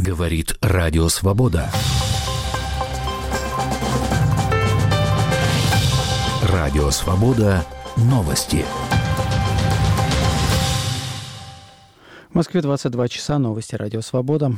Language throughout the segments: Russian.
Говорит Радио Свобода. Радио Свобода. Новости. В Москве 22 часа. Новости Радио Свобода.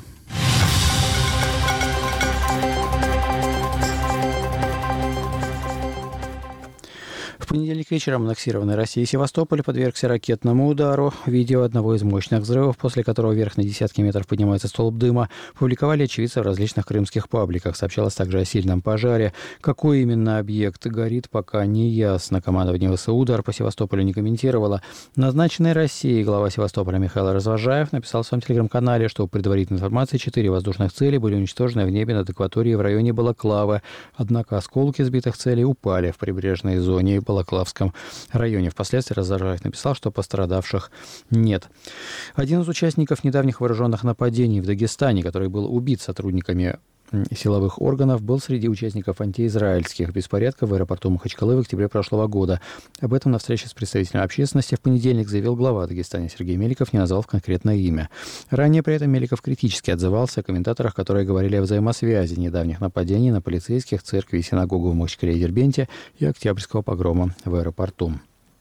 В понедельник вечером аннексированной России Севастополь подвергся ракетному удару. Видео одного из мощных взрывов, после которого вверх на десятки метров поднимается столб дыма, публиковали очевидцы в различных крымских пабликах. Сообщалось также о сильном пожаре. Какой именно объект горит, пока не ясно. Командование ВСУ удар по Севастополю не комментировало. Назначенный Россией глава Севастополя Михаил Развожаев написал в своем телеграм-канале, что по предварительной информации 4 воздушных цели были уничтожены в небе над акваторией в районе Балаклавы. Однако осколки сбитых целей упали в прибрежной зоне Балаклавском районе. Впоследствии Развожаев написал, что пострадавших нет. Один из участников недавних вооруженных нападений в Дагестане, который был убит сотрудниками силовых органов, был среди участников антиизраильских беспорядков в аэропорту Махачкалы в октябре прошлого года. Об этом на встрече с представителями общественности в понедельник заявил глава Дагестана Сергей Меликов, не назвав конкретное имя. Ранее при этом Меликов критически отзывался о комментаторах, которые говорили о взаимосвязи недавних нападений на полицейских, церкви и синагогу в Махачкале и Дербенте и октябрьского погрома в аэропорту.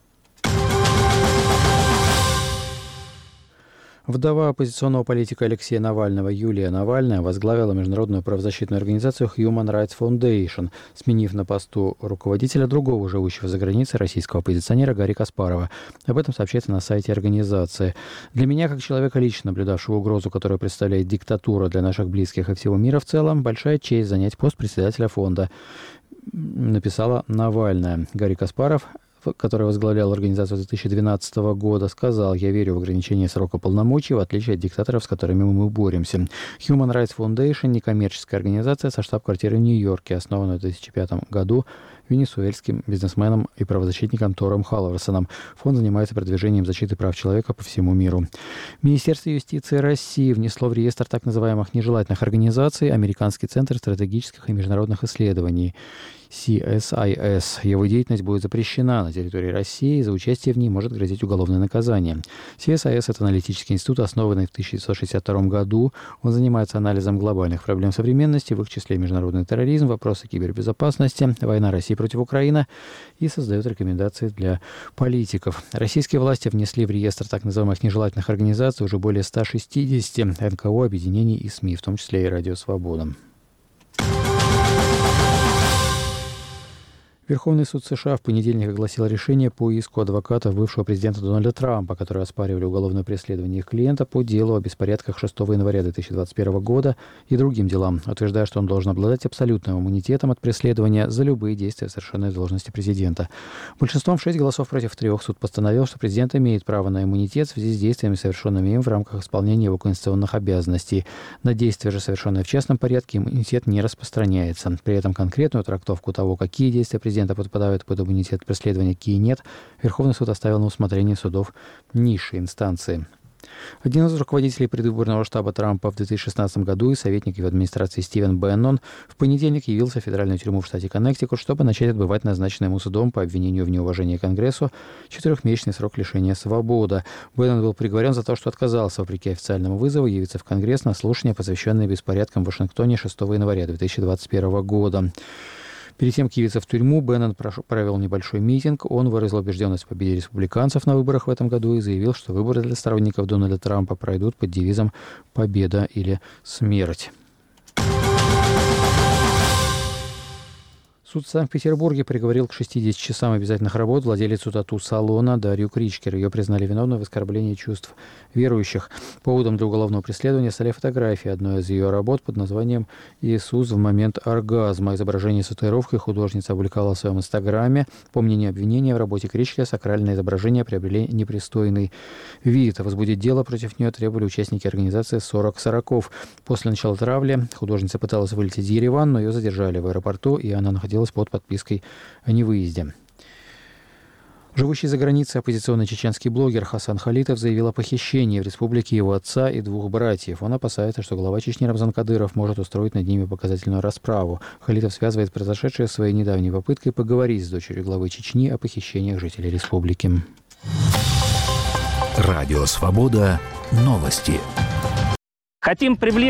Вдова оппозиционного политика Алексея Навального Юлия Навальная возглавила международную правозащитную организацию Human Rights Foundation, сменив на посту руководителя другого живущего за границей российского оппозиционера Гарри Каспарова. Об этом сообщается на сайте организации. «Для меня, как человека, лично наблюдавшего угрозу, которую представляет диктатура для наших близких и всего мира в целом, большая честь занять пост председателя фонда», написала Навальная. Гарри Каспаров, который возглавлял организацию с 2012 года, сказал: «Я верю в ограничение срока полномочий, в отличие от диктаторов, с которыми мы боремся». Human Rights Foundation – некоммерческая организация со штаб-квартирой в Нью-Йорке, основанная в 2005 году венесуэльским бизнесменом и правозащитником Тором Халварсоном. Фонд занимается продвижением защиты прав человека по всему миру. Министерство юстиции России внесло в реестр так называемых нежелательных организаций Американский центр стратегических и международных исследований CSIS. Его деятельность будет запрещена на территории России, и за участие в ней может грозить уголовное наказание. CSIS – это аналитический институт, основанный в 1962 году. Он занимается анализом глобальных проблем современности, в их числе международный терроризм, вопросы кибербезопасности, война России против Украины, и создает рекомендации для политиков. Российские власти внесли в реестр так называемых нежелательных организаций уже более 160 НКО, объединений и СМИ, в том числе и Радио Свобода. Верховный суд США в понедельник огласил решение по иску адвокатов бывшего президента Дональда Трампа, которые оспаривали уголовное преследование их клиента по делу о беспорядках 6 января 2021 года и другим делам, утверждая, что он должен обладать абсолютным иммунитетом от преследования за любые действия, совершенные в должности президента. Большинством 6 голосов против 3 суд постановил, что президент имеет право на иммунитет в связи с действиями, совершенными им в рамках исполнения его конституционных обязанностей. На действия же, совершенные в частном порядке, иммунитет не распространяется. При этом конкретную трактовку того, какие действия президента подпадают под иммунитет преследования, какие нет, Верховный суд оставил на усмотрение судов низшей инстанции. Один из руководителей предвыборного штаба Трампа в 2016 году и советник его администрации Стивен Беннон в понедельник явился в федеральную тюрьму в штате Коннектикут, чтобы начать отбывать назначенный ему судом по обвинению в неуважении к Конгрессу 4-месячный срок лишения свободы. Беннон был приговорен за то, что отказался, вопреки официальному вызову, явиться в Конгресс на слушание, посвященное беспорядкам в Вашингтоне 6 января 2021 года. Перед тем, как явиться в тюрьму, Беннон провел небольшой митинг. Он выразил убежденность в победе республиканцев на выборах в этом году и заявил, что выборы для сторонников Дональда Трампа пройдут под девизом «Победа или смерть». Суд в Санкт-Петербурге приговорил к 60 часам обязательных работ владелицу тату-салона Дарью Кричкер. Ее признали виновной в оскорблении чувств верующих. Поводом для уголовного преследования стали фотографии одной из ее работ под названием «Иисус в момент оргазма». Изображение с татуировкой художница опубликовала в своем инстаграме. По мнению обвинения, в работе Кричкер сакральные изображения приобрели непристойный вид. Возбудить дело против нее требовали участники организации «40 Сороков». После начала травли художница пыталась вылететь в Ереван, но ее задержали в аэропорту, и она находилась под подпиской о невыезде. Живущий за границей оппозиционный чеченский блогер Хасан Халитов заявил о похищении в республике его отца и 2 братьев. Он опасается, что глава Чечни Рамзан Кадыров может устроить над ними показательную расправу. Халитов связывает произошедшее с своей недавней попыткой поговорить с дочерью главы Чечни о похищениях жителей республики. Радио Свобода. Новости. Хотим привлечь